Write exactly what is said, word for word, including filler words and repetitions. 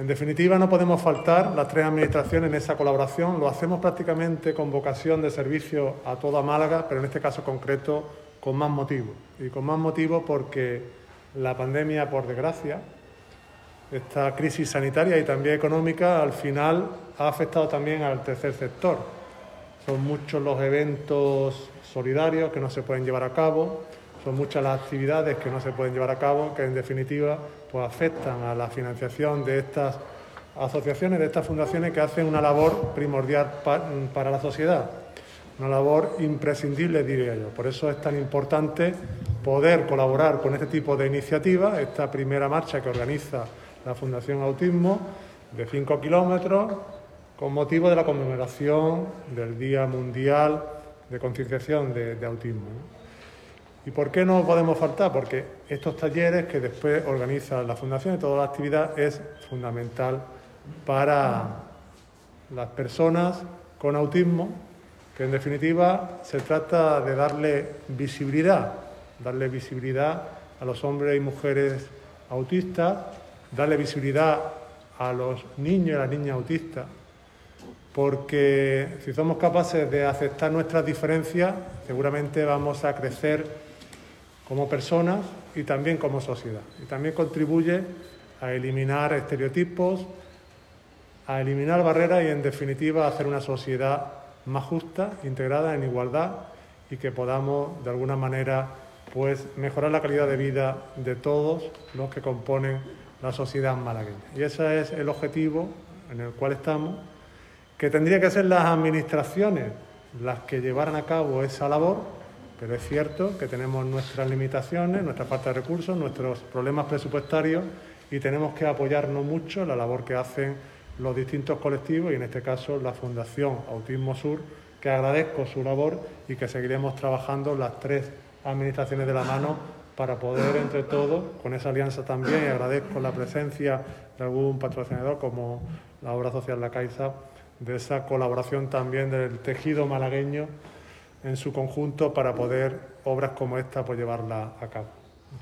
En definitiva, no podemos faltar las tres administraciones en esa colaboración. Lo hacemos prácticamente con vocación de servicio a toda Málaga, pero en este caso concreto con más motivo. Y con más motivo porque la pandemia, por desgracia, esta crisis sanitaria y también económica, al final ha afectado también al tercer sector. Son muchos los eventos solidarios que no se pueden llevar a cabo, son muchas las actividades que no se pueden llevar a cabo, que en definitiva pues afectan a la financiación de estas asociaciones, de estas fundaciones que hacen una labor primordial pa- para la sociedad, una labor imprescindible, diría yo. Por eso es tan importante poder colaborar con este tipo de iniciativas, esta primera marcha que organiza la Fundación Autismo, de cinco kilómetros, con motivo de la conmemoración del Día Mundial de Concienciación de, de Autismo, ¿no? ¿Y por qué no podemos faltar? Porque estos talleres que después organiza la Fundación y toda la actividad es fundamental para las personas con autismo, que en definitiva se trata de darle visibilidad, darle visibilidad a los hombres y mujeres autistas, darle visibilidad a los niños y las niñas autistas, porque si somos capaces de aceptar nuestras diferencias, seguramente vamos a crecer como personas y también como sociedad. Y también contribuye a eliminar estereotipos, a eliminar barreras y, en definitiva, a hacer una sociedad más justa, integrada en igualdad y que podamos, de alguna manera, pues, mejorar la calidad de vida de todos los que componen la sociedad malagueña. Y ese es el objetivo en el cual estamos, que tendría que ser las administraciones las que llevaran a cabo esa labor, pero es cierto que tenemos nuestras limitaciones, nuestra falta de recursos, nuestros problemas presupuestarios y tenemos que apoyarnos mucho en la labor que hacen los distintos colectivos y, en este caso, la Fundación Autismo Sur, que agradezco su labor y que seguiremos trabajando las tres administraciones de la mano para poder, entre todos, con esa alianza también, y agradezco la presencia de algún patrocinador como la Obra Social La Caixa, de esa colaboración también del tejido malagueño en su conjunto para poder obras como esta pues llevarla a cabo.